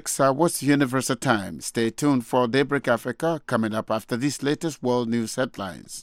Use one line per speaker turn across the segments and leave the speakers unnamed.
6, what's Universal Time? Stay tuned for Daybreak Africa coming up after these latest world news headlines.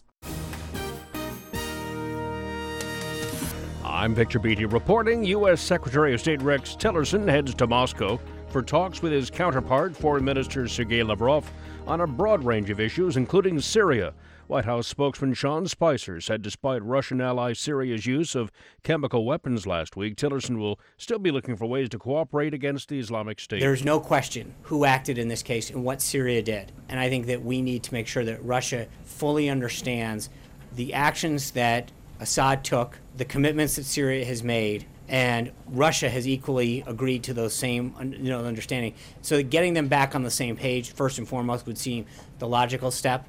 I'm Victor Beatty reporting. U.S. Secretary of State Rex Tillerson heads to Moscow for talks with his counterpart, Foreign Minister Sergei Lavrov, on a broad range of issues, including Syria. White House spokesman Sean Spicer said despite Russian ally Syria's use of chemical weapons last week, Tillerson will still be looking for ways to cooperate against the Islamic State.
There's no question who acted in this case and what Syria did. And I think that we need to make sure that Russia fully understands the actions that Assad took, the commitments that Syria has made, and Russia has equally agreed to those same understanding. So getting them back on the same page, first and foremost, would seem the logical step.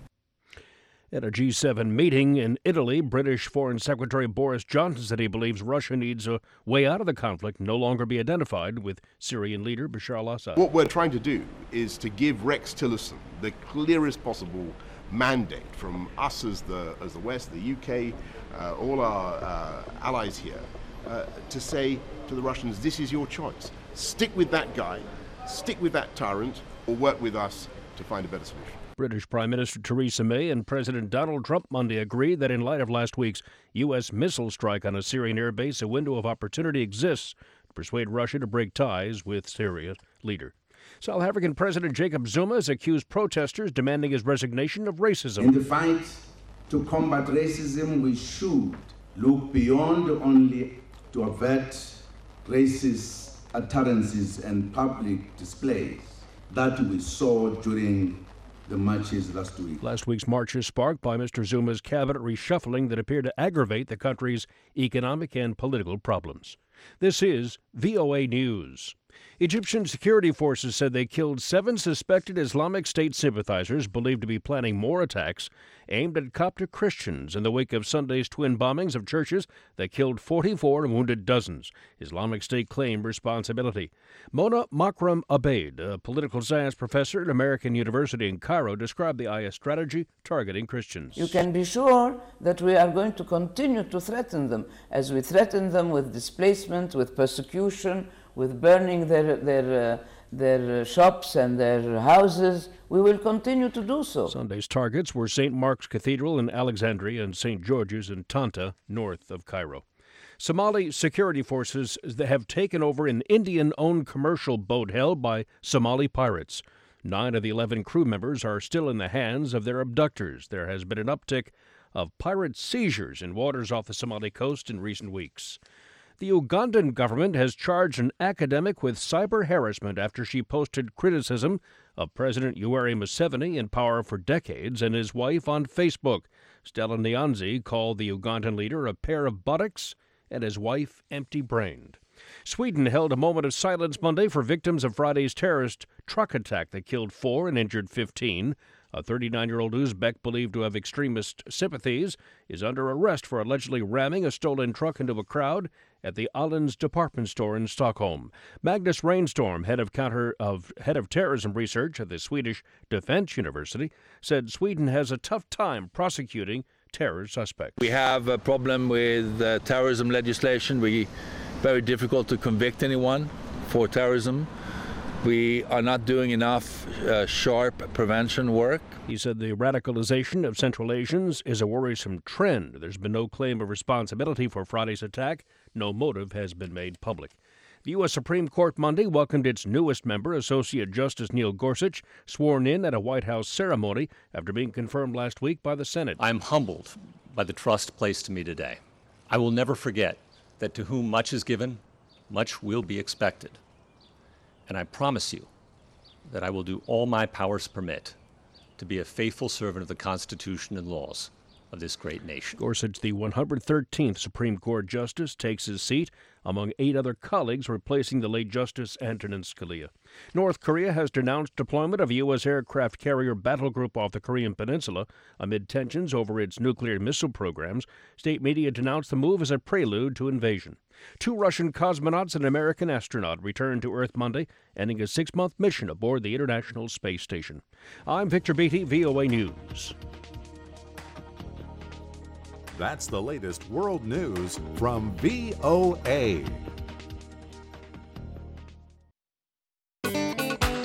At a G7 meeting in Italy, British Foreign Secretary Boris Johnson said he believes Russia needs a way out of the conflict, no longer be identified with Syrian leader Bashar al-Assad.
What we're trying to do is to give Rex Tillerson the clearest possible mandate from us as the West, the UK, all our allies here, to say to the Russians, this is your choice. Stick with that guy, stick with that tyrant, or work with us to find a better solution.
British Prime Minister Theresa May and President Donald Trump Monday agreed that in light of last week's U.S. missile strike on a Syrian airbase, a window of opportunity exists to persuade Russia to break ties with Syria's leader. South African President Jacob Zuma has accused protesters demanding his resignation of racism.
In the fight to combat racism, we should look beyond only to avert racist utterances and public displays that we saw during the marches last week.
Last week's marches sparked by Mr. Zuma's cabinet reshuffling that appeared to aggravate the country's economic and political problems. This is VOA News. Egyptian security forces said they killed 7 suspected Islamic State sympathizers believed to be planning more attacks aimed at Coptic Christians in the wake of Sunday's twin bombings of churches that killed 44 and wounded dozens. Islamic State claimed responsibility. Mona Makram Abeid, a political science professor at American University in Cairo, described the IS strategy targeting Christians.
You can be sure that we are going to continue to threaten them, as we threaten them with displacement, with persecution, with burning their shops and their houses. We will continue to do so.
Sunday's targets were St. Mark's Cathedral in Alexandria and St. George's in Tanta, north of Cairo. Somali security forces have taken over an Indian-owned commercial boat held by Somali pirates. 9 of the 11 crew members are still in the hands of their abductors. There has been an uptick of pirate seizures in waters off the Somali coast in recent weeks. The Ugandan government has charged an academic with cyber harassment after she posted criticism of President Yoweri Museveni, in power for decades, and his wife on Facebook. Stella Nyanzi called the Ugandan leader a pair of buttocks and his wife empty-brained. Sweden held a moment of silence Monday for victims of Friday's terrorist truck attack that killed 4 and injured 15. A 39-year-old Uzbek believed to have extremist sympathies is under arrest for allegedly ramming a stolen truck into a crowd at the Åhléns department store in Stockholm. Magnus Rainstorm, head of terrorism research at the Swedish Defense University, said Sweden has a tough time prosecuting terror suspects.
We have a problem with terrorism legislation. Very difficult to convict anyone for terrorism. We are not doing enough sharp prevention work.
He said the radicalization of Central Asians is a worrisome trend. There's been no claim of responsibility for Friday's attack. No motive has been made public. The U.S. Supreme Court Monday welcomed its newest member, Associate Justice Neil Gorsuch, sworn in at a White House ceremony after being confirmed last week by the Senate.
I am humbled by the trust placed in me today. I will never forget that to whom much is given, much will be expected. And I promise you that I will do all my powers permit to be a faithful servant of the Constitution and laws of this great nation.
Gorsuch, the 113th Supreme Court Justice, takes his seat among 8 other colleagues replacing the late Justice Antonin Scalia. North Korea has denounced deployment of a U.S. aircraft carrier battle group off the Korean peninsula amid tensions over its nuclear missile programs. State media denounced the move as a prelude to invasion. 2 Russian cosmonauts and an American astronaut returned to Earth Monday, ending a 6-month mission aboard the International Space Station. I'm Victor Beatty, VOA News.
That's the latest world news from VOA.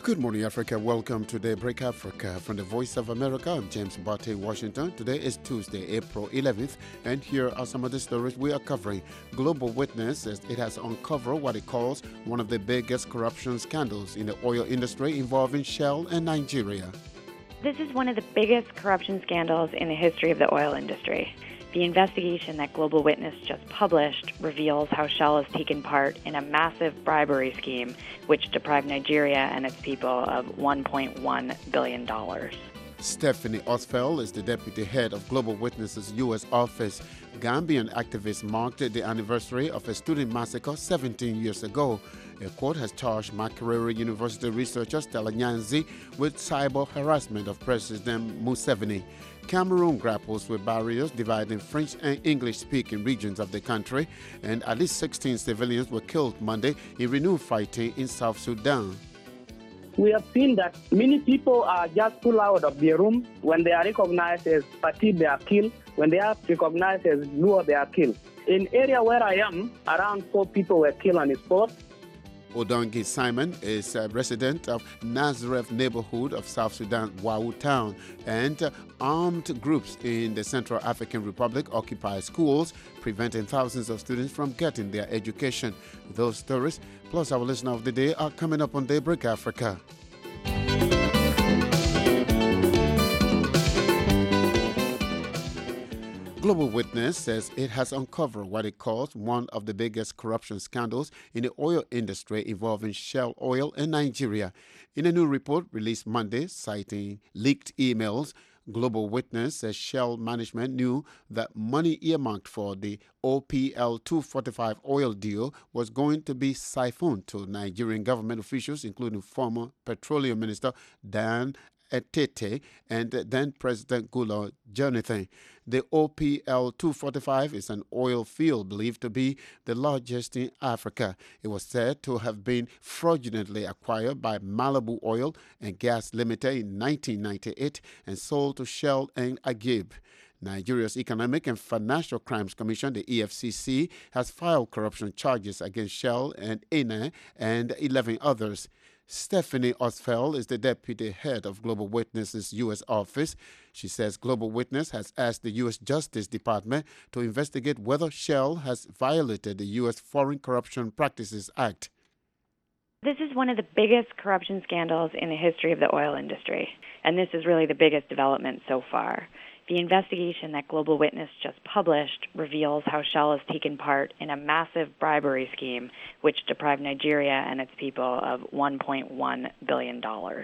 Good morning, Africa. Welcome to Daybreak Africa. From the Voice of America, I'm James Bate, Washington. Today is Tuesday, April 11th, and here are some of the stories we are covering. Global Witness says it has uncovered what it calls one of the biggest corruption scandals in the oil industry involving Shell and Nigeria.
This is one of the biggest corruption scandals in the history of the oil industry. The investigation that Global Witness just published reveals how Shell has taken part in a massive bribery scheme which deprived Nigeria and its people of $1.1 billion.
Stephanie Osfeld is the deputy head of Global Witness's U.S. office. Gambian activists marked the anniversary of a student massacre 17 years ago. A court has charged Makerere University researcher Stella Nyanzi with cyber harassment of President Museveni. Cameroon grapples with barriers dividing French and English-speaking regions of the country, and at least 16 civilians were killed Monday in renewed fighting in South Sudan.
We have seen that many people are just pulled out of their room. When they are recognized as Fatih, they are killed. When they are recognized as Luo, they are killed. In area where I am, around 4 people were killed on the spot.
Odongi Simon is a resident of Nazareth neighborhood of South Sudan, Wau town, and armed groups in the Central African Republic occupy schools, preventing thousands of students from getting their education. Those stories, plus our listener of the day, are coming up on Daybreak Africa. Global Witness says it has uncovered what it calls one of the biggest corruption scandals in the oil industry involving Shell Oil and Nigeria. In a new report released Monday, citing leaked emails, Global Witness says Shell management knew that money earmarked for the OPL 245 oil deal was going to be siphoned to Nigerian government officials, including former Petroleum Minister Dan Etete and then President Goodluck Jonathan. The OPL 245 is an oil field believed to be the largest in Africa. It was said to have been fraudulently acquired by Malibu Oil and Gas Limited in 1998 and sold to Shell and Agib. Nigeria's Economic and Financial Crimes Commission, the EFCC, has filed corruption charges against Shell and Eni and 11 others. Stephanie Osfeld is the deputy head of Global Witness's U.S. office. She says Global Witness has asked the U.S. Justice Department to investigate whether Shell has violated the U.S. Foreign Corruption Practices Act.
This is one of the biggest corruption scandals in the history of the oil industry, and this is really the biggest development so far. The investigation that Global Witness just published reveals how Shell has taken part in a massive bribery scheme which deprived Nigeria and its people of $1.1 billion.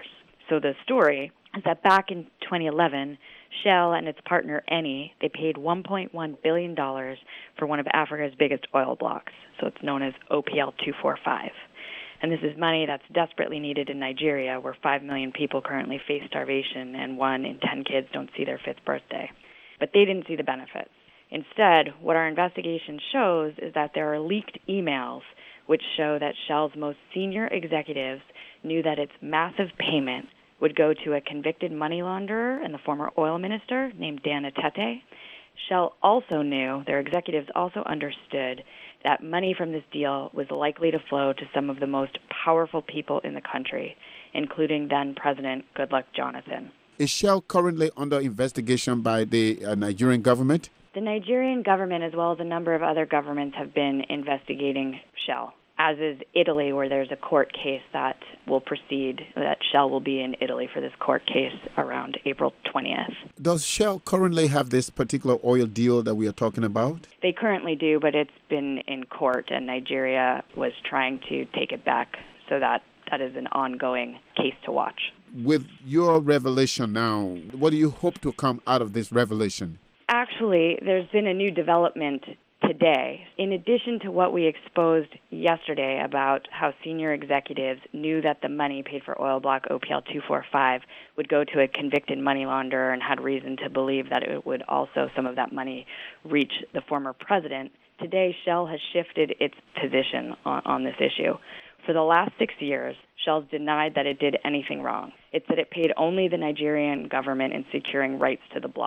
So the story is that back in 2011, Shell and its partner Eni, they paid $1.1 billion for one of Africa's biggest oil blocks. So it's known as OPL 245. And this is money that's desperately needed in Nigeria, where 5 million people currently face starvation and 1 in 10 kids don't see their 5th birthday. But they didn't see the benefits. Instead, what our investigation shows is that there are leaked emails which show that Shell's most senior executives knew that its massive payment would go to a convicted money launderer and the former oil minister named Dan Etete. Shell also knew, their executives also understood, that money from this deal was likely to flow to some of the most powerful people in the country, including then-President Goodluck Jonathan.
Is Shell currently under investigation by the Nigerian government?
The Nigerian government, as well as a number of other governments, have been investigating Shell, as is Italy, where there's a court case that will proceed, that Shell will be in Italy for this court case around April 20th.
Does Shell currently have this particular oil deal that we are talking about?
They currently do, but it's been in court, and Nigeria was trying to take it back, so that is an ongoing case to watch.
With your revelation now, what do you hope to come out of this revelation?
Actually, there's been a new development today. In addition to what we exposed yesterday about how senior executives knew that the money paid for oil block OPL 245 would go to a convicted money launderer and had reason to believe that it would also, some of that money, reach the former president, today Shell has shifted its position on this issue. For the last 6 years, Shell's denied that it did anything wrong. It said it paid only the Nigerian government in securing rights to the block.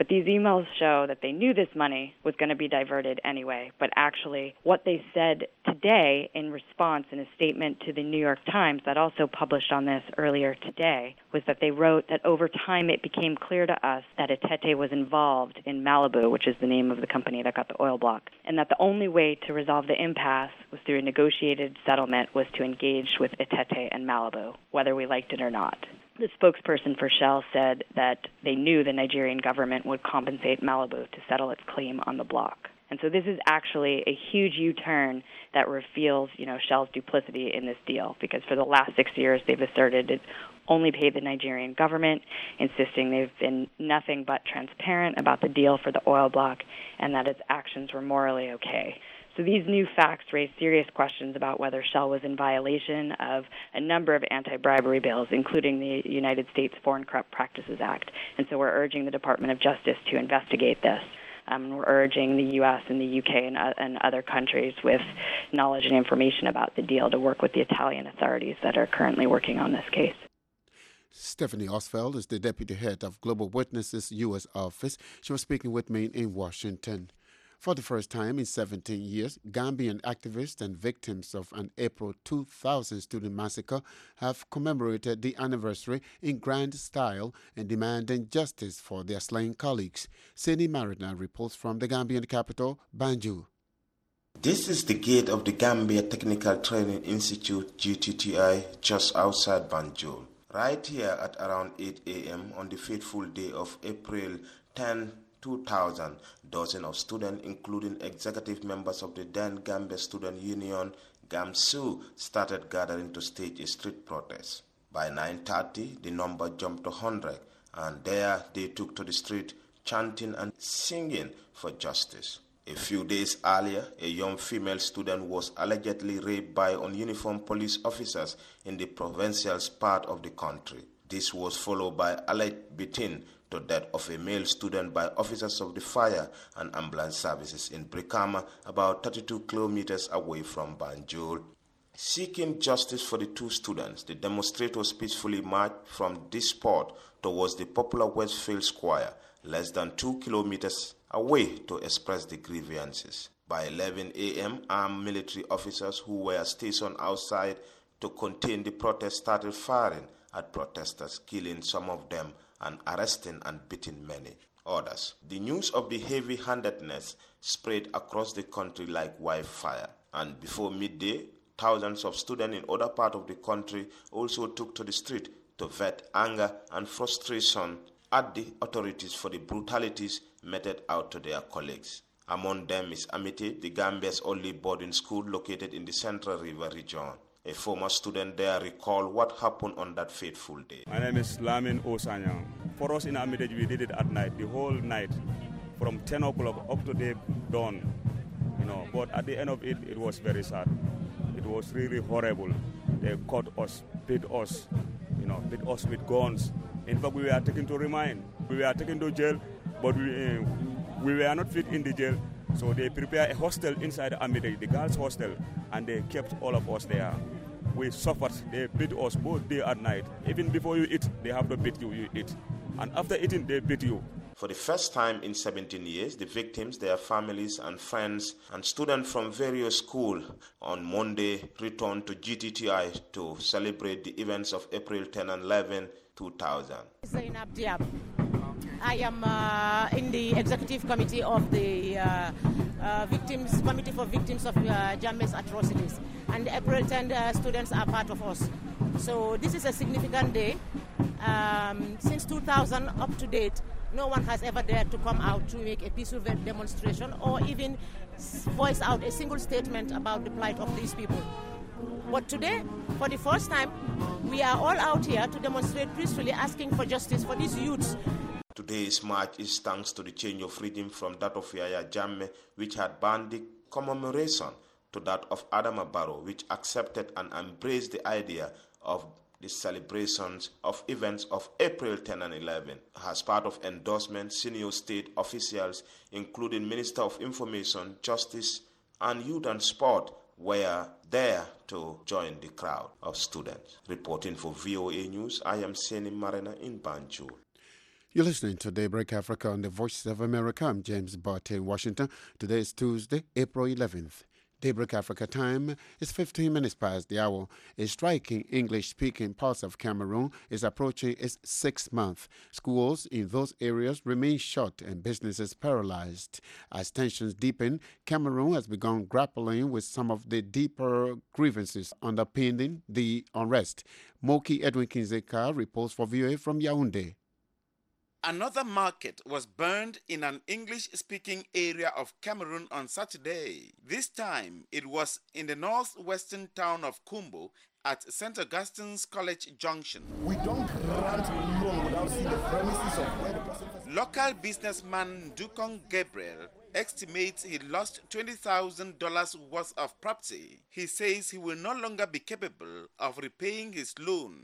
But these emails show that they knew this money was going to be diverted anyway. But actually, what they said today in response in a statement to the New York Times that also published on this earlier today was that they wrote that over time it became clear to us that Etete was involved in Malibu, which is the name of the company that got the oil block, and that the only way to resolve the impasse was through a negotiated settlement was to engage with Etete and Malibu, whether we liked it or not. The spokesperson for Shell said that they knew the Nigerian government would compensate Malibu to settle its claim on the block. And so this is actually a huge U-turn that reveals, Shell's duplicity in this deal, because for the last 6 years they've asserted it only paid the Nigerian government, insisting they've been nothing but transparent about the deal for the oil block and that its actions were morally okay. So these new facts raise serious questions about whether Shell was in violation of a number of anti-bribery bills, including the United States Foreign Corrupt Practices Act. And so we're urging the Department of Justice to investigate this. We're urging the U.S. and the U.K. and other countries with knowledge and information about the deal to work with the Italian authorities that are currently working on this case.
Stephanie Osfeld is the deputy head of Global Witness's U.S. office. She was speaking with me in Washington. For the first time in 17 years, Gambian activists and victims of an April 2000 student massacre have commemorated the anniversary in grand style and demanding justice for their slain colleagues. Sini Marina reports from the Gambian capital, Banjul.
This is the gate of the Gambia Technical Training Institute, GTTI, just outside Banjul. Right here at around 8 a.m. on the fateful day of April 10, 2000, dozens of students, including executive members of the then Gambia Student Union, GAMSU, started gathering to stage a street protest. By 9:30, the number jumped to 100, and there they took to the street, chanting and singing for justice. A few days earlier, a young female student was allegedly raped by ununiformed police officers in the provincial part of the country. This was followed by alleged beating to death of a male student by officers of the fire and ambulance services in Brikama, about 32 kilometers away from Banjul. Seeking justice for the two students, the demonstrators peacefully marched from this spot towards the popular Westfield Square, less than 2 kilometers away, to express the grievances. By 11 a.m., armed military officers who were stationed outside to contain the protest started firing at protesters, killing some of them and arresting and beating many others. The news of the heavy-handedness spread across the country like wildfire, and before midday, thousands of students in other parts of the country also took to the street to vent anger and frustration at the authorities for the brutalities meted out to their colleagues. Among them is Amite, the Gambia's only boarding school located in the Central River region. A former student there recalled what happened on that fateful day.
My name is Lamin Osanyang. For us in Amite, we did it at night, the whole night, from 10 o'clock up to the dawn. But at the end of it, it was very sad. It was really horrible. They caught us, beat us, beat us with guns. In fact, we were taken to remand. We were taken to jail, but we were not fit in the jail. So they prepared a hostel inside Amite, the girls' hostel, and they kept all of us there. We suffered. They beat us both day and night. Even before you eat, they have to beat you, you eat. And after eating, they beat you.
For the first time in 17 years, the victims, their families and friends, and students from various schools on Monday returned to GTTI to celebrate the events of April 10 and 11, 2000.
Zainab Diab. I am in the executive committee of the Committee for Victims of Jammeh's Atrocities. And the April 10 students are part of us. So this is a significant day. Since 2000 up to date, no one has ever dared to come out to make a peaceful demonstration or even voice out a single statement about the plight of these people. But today, for the first time, we are all out here to demonstrate peacefully, asking for justice for these youths.
Today's march is thanks to the change of regime from that of Yahya Jammeh, which had banned the commemoration, to that of Adama Barrow, which accepted and embraced the idea of the celebrations of events of April 10 and 11. As part of endorsement, senior state officials, including Minister of Information, Justice, and Youth and Sport, were there to join the crowd of students. Reporting for VOA News, I am Seni Marina in Banjul.
You're listening to Daybreak Africa on the Voices of America. I'm James Barty in Washington. Today is Tuesday, April 11th. Daybreak Africa time is 15 minutes past the hour. A strike in English-speaking parts of Cameroon is approaching its 6th month. Schools in those areas remain shut and businesses paralyzed. As tensions deepen, Cameroon has begun grappling with some of the deeper grievances underpinning the unrest. Moki Edwin Kinzeka reports for VOA from Yaoundé.
Another market was burned in an English-speaking area of Cameroon on Saturday. This time, it was in the northwestern town of Kumbo at St. Augustine's College Junction.
We don't grant loan without seeing the premises of where the person...
Local businessman Dukong Gabriel estimates he lost $20,000 worth of property. He says he will no longer be capable of repaying his loan.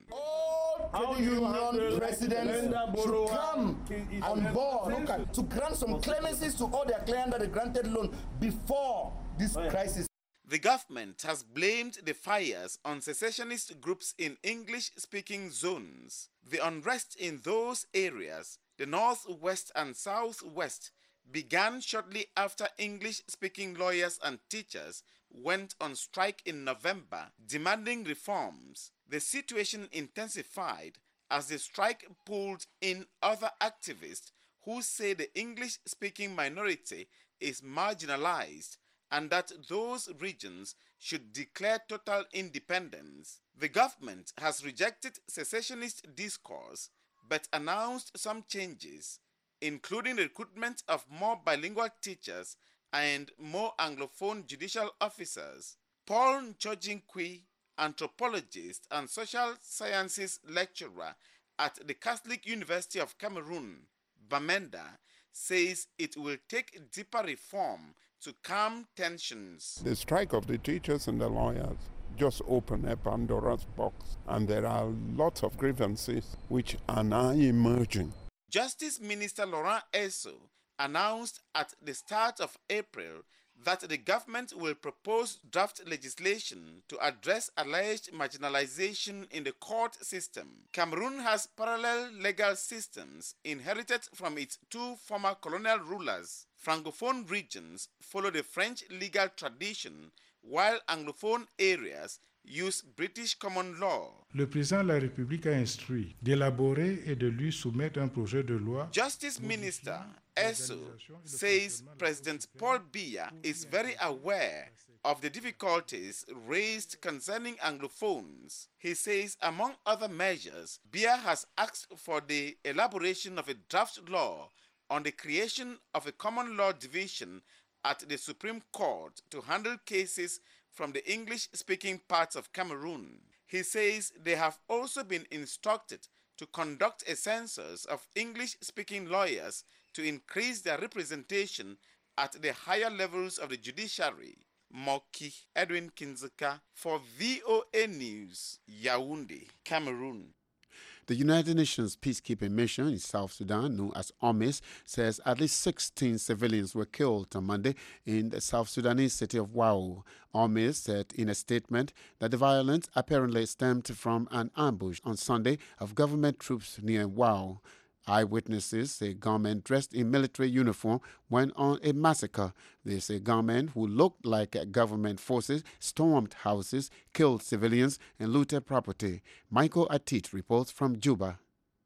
All union presidents should come on board to grant some clemencies to all their clients that they granted loan before this crisis.
The government has blamed the fires on secessionist groups in English-speaking zones. The unrest in those areas, the northwest and southwest, began shortly after English-speaking lawyers and teachers went on strike in November, demanding reforms. The situation intensified as the strike pulled in other activists who say the English-speaking minority is marginalized and that those regions should declare total independence. The government has rejected secessionist discourse but announced some changes, including the recruitment of more bilingual teachers and more Anglophone judicial officers. Paul Nchojinkwi, anthropologist and social sciences lecturer at the Catholic University of Cameroon, Bamenda, says it will take deeper reform to calm tensions.
The strike of the teachers and the lawyers just opened a Pandora's box, and there are lots of grievances which are now emerging.
Justice Minister Laurent Esso announced at the start of April that the government will propose draft legislation to address alleged marginalization in the court system. Cameroon has parallel legal systems inherited from its two former colonial rulers. Francophone regions follow the French legal tradition, while Anglophone areas use British common law.
Le président de la République a instruit d'élaborer et de lui soumettre un projet de loi.
Justice Minister Esso says President Paul Biya is very aware of the difficulties raised concerning Anglophones. He says, among other measures, Biya has asked for the elaboration of a draft law on the creation of a common law division at the Supreme Court to handle cases from the English-speaking parts of Cameroon. He says they have also been instructed to conduct a census of English-speaking lawyers to increase their representation at the higher levels of the judiciary. Moki Edwin Kinzeka for VOA News, Yaoundé, Cameroon.
The United Nations peacekeeping mission in South Sudan, known as UNMISS, says at least 16 civilians were killed on Monday in the South Sudanese city of Wau. UNMISS said in a statement that the violence apparently stemmed from an ambush on Sunday of government troops near Wau. Eyewitnesses say gunmen dressed in military uniform went on a massacre. They say gunmen who looked like government forces stormed houses, killed civilians, and looted property. Michael Atit reports from Juba.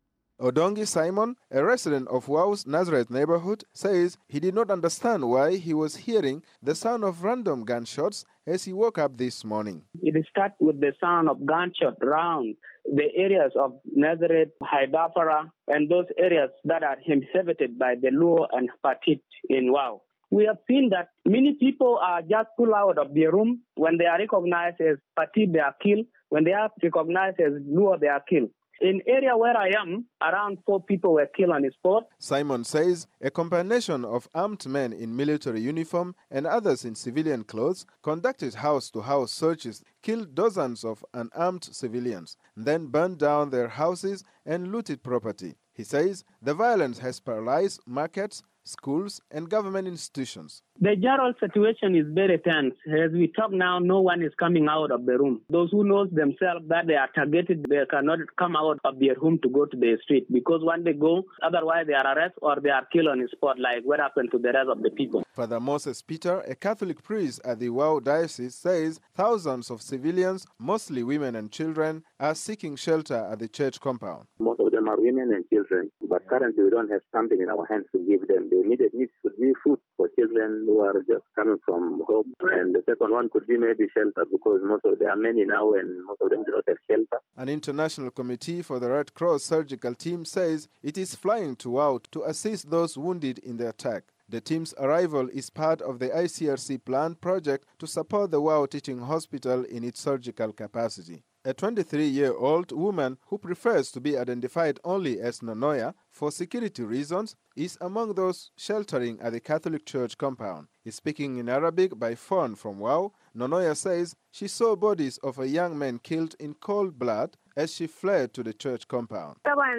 Odongi Simon, a resident of Wau's Nazareth neighborhood, says he did not understand why he was hearing the sound of random gunshots as he woke up this morning.
It starts with the sound of gunshot around the areas of Nazareth, Haidafara, and those areas that are inhabited by the Luo and Patit in Wau. We have seen that many people are just pulled out of their room when they are recognized as Patit, they are killed. When they are recognized as Luo, they are killed. In area where I am, around 4 people were killed on the spot.
Simon says a combination of armed men in military uniform and others in civilian clothes conducted house-to-house searches, killed dozens of unarmed civilians, then burned down their houses and looted property. He says the violence has paralyzed markets, schools, and government institutions.
The general situation is very tense. As we talk now, no one is coming out of the room. Those who know themselves that they are targeted, they cannot come out of their home to go to the street because when they go, otherwise they are arrested or they are killed on the spot, like what happened to the rest of the people.
Father Moses Peter, a Catholic priest at the Wau Diocese, says thousands of civilians, mostly women and children, are seeking shelter at the church compound.
Most of them are women and children, but currently we don't have something in our hands to give them. The immediate needs could be food for children who are just coming from home, and the second one could be maybe shelter because there are many now and most of them do not have shelter.
An international committee for the Red Cross surgical team says it is flying to Wau to assist those wounded in the attack. The team's arrival is part of the ICRC planned project to support the Wau Teaching Hospital in its surgical capacity. A 23-year-old woman who prefers to be identified only as Nonoya for security reasons is among those sheltering at the Catholic Church compound. Speaking in Arabic by phone from Wau, Nonoya says she saw bodies of a young man killed in cold blood as she fled to the church compound.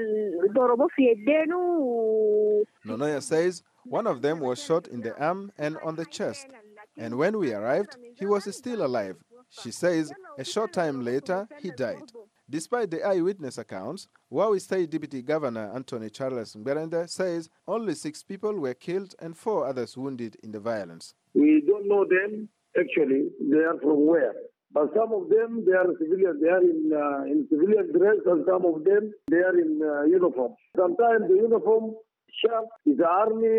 Nonoya says one of them was shot in the arm and on the chest, and when we arrived, he was still alive. She says a short time later, he died. Despite the eyewitness accounts, Wau State Deputy Governor Anthony Charles Mberende says only 6 people were killed and 4 others wounded in the violence.
We don't know them, actually. They are from where? But some of them, they are civilians. They are in civilian dress, and some of them, they are in uniform. Sometimes the uniform shirt is the army,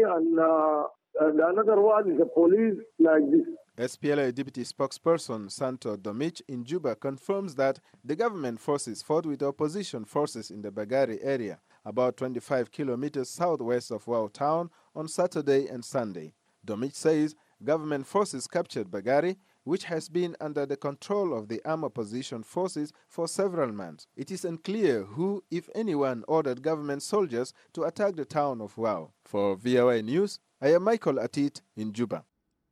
and another one is the police, like this.
SPLA Deputy Spokesperson Santo Domich in Juba confirms that the government forces fought with opposition forces in the Bagari area, about 25 kilometers southwest of Wau town, on Saturday and Sunday. Domich says government forces captured Bagari, which has been under the control of the armed opposition forces for several months. It is unclear who, if anyone, ordered government soldiers to attack the town of Wau. For VOA News, I am Michael Atit in Juba.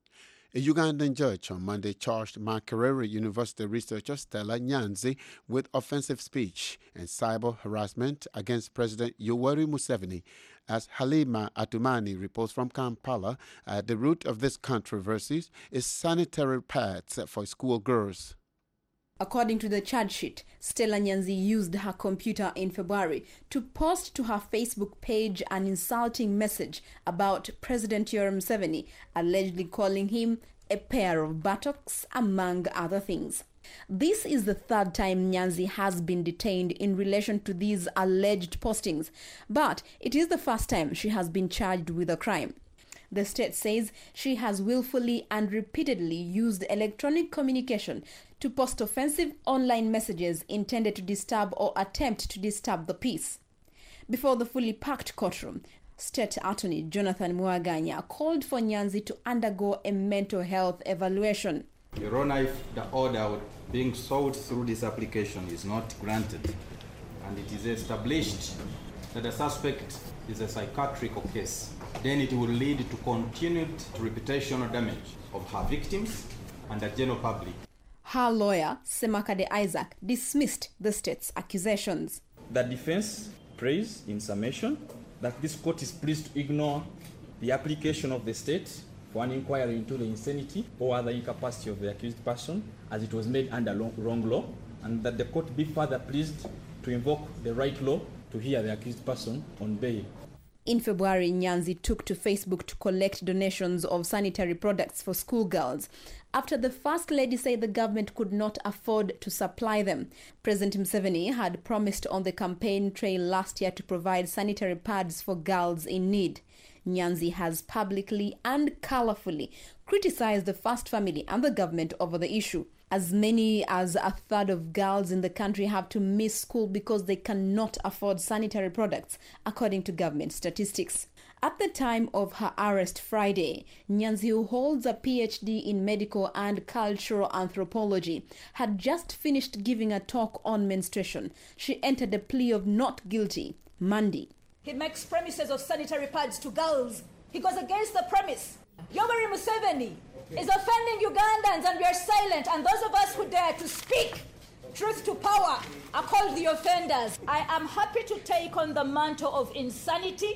A Ugandan judge on Monday charged Makerere University researcher Stella Nyanzi with offensive speech and cyber harassment against President Yoweri Museveni. As Halima Atumani reports from Kampala, at the root of this controversy is sanitary pads for schoolgirls.
According to the charge sheet, Stella Nyanzi used her computer in February to post to her Facebook page an insulting message about President Yoweri Museveni, allegedly calling him a pair of buttocks, among other things. This is the third time Nyanzi has been detained in relation to these alleged postings, but it is the first time she has been charged with a crime. The state says she has willfully and repeatedly used electronic communication to post offensive online messages intended to disturb or attempt to disturb the peace. Before the fully packed courtroom, State Attorney Jonathan Mwaganya called for Nyanzi to undergo a mental health evaluation.
Your Honor, if the order being sought through this application is not granted, and it is established that the suspect is a psychiatric case, then it will lead to continued reputational damage of her victims and the general public.
Her lawyer, Semakade Isaac, dismissed the state's accusations.
The defense prays in summation that this court is pleased to ignore the application of the state for an inquiry into the insanity or other incapacity of the accused person as it was made under wrong law, and that the court be further pleased to invoke the right law to hear the accused person on bail.
In February, Nyanzi took to Facebook to collect donations of sanitary products for schoolgirls after the First Lady said the government could not afford to supply them. President Museveni had promised on the campaign trail last year to provide sanitary pads for girls in need. Nyanzi has publicly and colorfully criticized the First Family and the government over the issue. As many as a third of girls in the country have to miss school because they cannot afford sanitary products, according to government statistics. At the time of her arrest Friday, Nyanzi, who holds a PhD in medical and cultural anthropology, had just finished giving a talk on menstruation. She entered a plea of not guilty Monday.
He makes promises of sanitary pads to girls. He goes against the premise. Yoweri Museveni is offending Ugandans, and we are silent, and those of us who dare to speak truth to power are called the offenders. I am happy to take on the mantle of insanity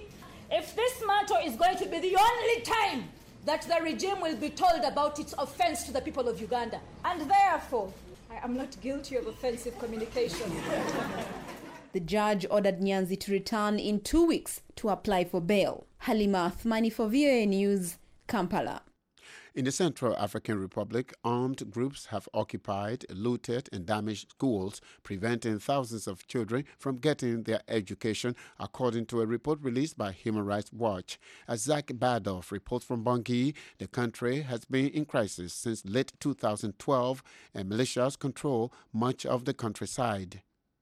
If this matter is going to be the only time that the regime will be told about its offense to the people of Uganda, and therefore, I am not guilty of offensive communication.
The judge ordered Nyanzi to return in 2 weeks to apply for bail. Halima Athmani for VOA News, Kampala.
In the Central African Republic, armed groups have occupied, looted, and damaged schools, preventing thousands of children from getting their education, according to a report released by Human Rights Watch. As Zach Badoff reports from Bangui, the country has been in crisis since late 2012, and militias control much of the countryside.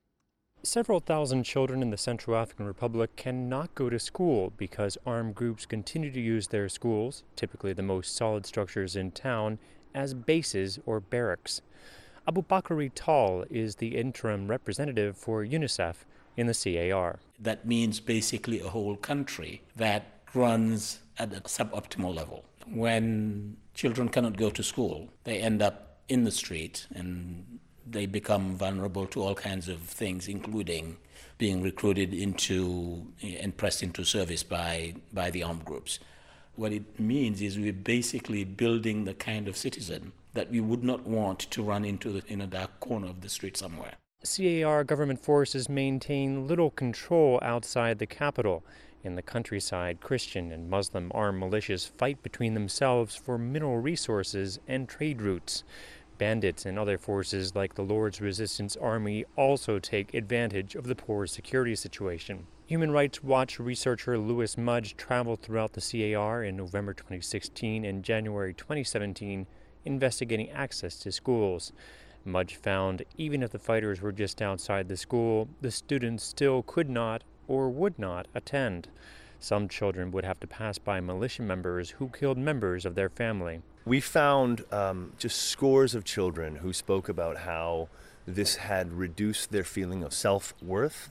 Several thousand children in the Central African Republic cannot go to school because armed groups continue to use their schools, typically the most solid structures in town, as bases or barracks. Aboubakary Tall is the interim representative for UNICEF in the CAR.
That means basically a whole country that runs at a suboptimal level. When children cannot go to school, they end up in the street and they become vulnerable to all kinds of things, including being recruited into and pressed into service by the armed groups. What it means is we're basically building the kind of citizen that we would not want to run into in a dark corner of the street somewhere.
CAR government forces maintain little control outside the capital. In the countryside, Christian and Muslim armed militias fight between themselves for mineral resources and trade routes. Bandits and other forces like the Lord's Resistance Army also take advantage of the poor security situation. Human Rights Watch researcher Louis Mudge traveled throughout the CAR in November 2016 and January 2017, investigating access to schools. Mudge found even if the fighters were just outside the school, the students still could not or would not attend. Some children would have to pass by militia members who killed members of their family.
We found just scores of children who spoke about how this had reduced their feeling of self-worth,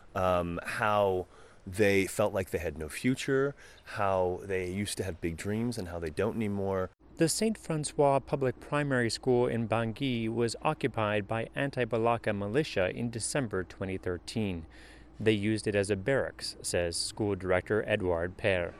how they felt like they had no future, how they used to have big dreams and how they don't anymore.
The St. Francois Public Primary School in Bangui was occupied by anti-Balaka militia in December 2013. They used it as a barracks, says school director Edouard Père.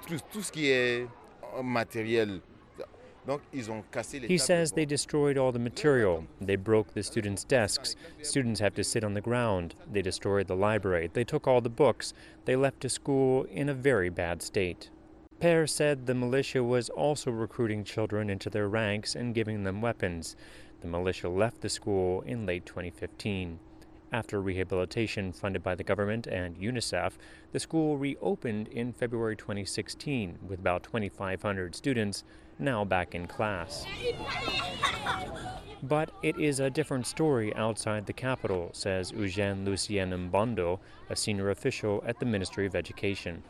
He says they destroyed all the material. They broke the students' desks. Students have to sit on the ground. They destroyed the library. They took all the books. They left the school in a very bad state. Père said the militia was also recruiting children into their ranks and giving them weapons. The militia left the school in late 2015. After rehabilitation funded by the government and UNICEF, the school reopened in February 2016 with about 2,500 students now back in class. But it is a different story outside the capital, says Eugène Lucien Mbondo, a senior official at the Ministry of Education.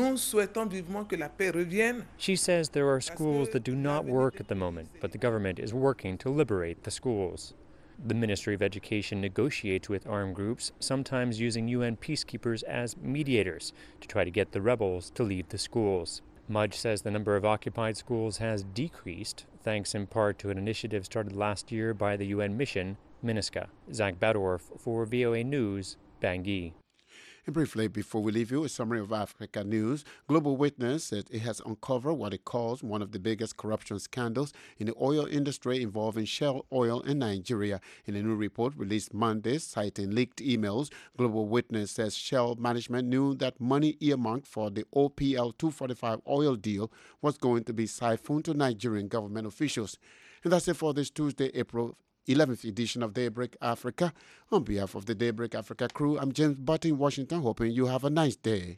She says there are schools that do not work at the moment, but the government is working to liberate the schools. The Ministry of Education negotiates with armed groups, sometimes using UN peacekeepers as mediators to try to get the rebels to leave the schools. Mudge says the number of occupied schools has decreased, thanks in part to an initiative started last year by the UN mission, MINUSCA. Zach Badorf for VOA News, Bangui.
And briefly, before we leave you, a summary of Africa news. Global Witness said it has uncovered what it calls one of the biggest corruption scandals in the oil industry involving Shell Oil in Nigeria. In a new report released Monday, citing leaked emails, Global Witness says Shell management knew that money earmarked for the OPL 245 oil deal was going to be siphoned to Nigerian government officials. And that's it for this Tuesday, April 11th edition of Daybreak Africa. On behalf of the Daybreak Africa crew, I'm James Butt in Washington, hoping you have a nice day.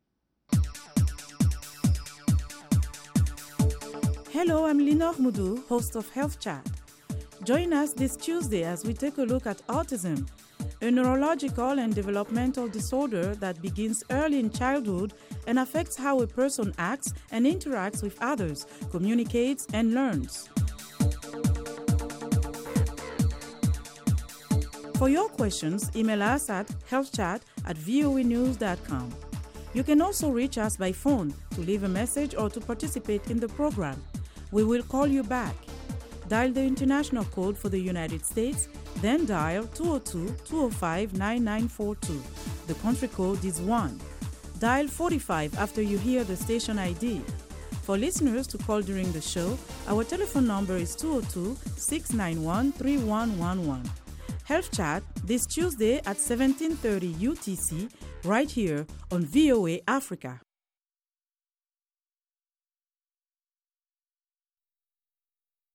Hello, I'm Lenore Moudou, host of Health Chat. Join us this Tuesday as we take a look at autism, a neurological and developmental disorder that begins early in childhood and affects how a person acts and interacts with others, communicates, and learns. For your questions, email us at healthchat@voanews.com. You can also reach us by phone to leave a message or to participate in the program. We will call you back. Dial the international code for the United States, then dial 202-205-9942. The country code is 1. Dial 45 after you hear the station ID. For listeners to call during the show, our telephone number is 202-691-3111. Health Chat this Tuesday at 17:30 UTC right here on VOA Africa.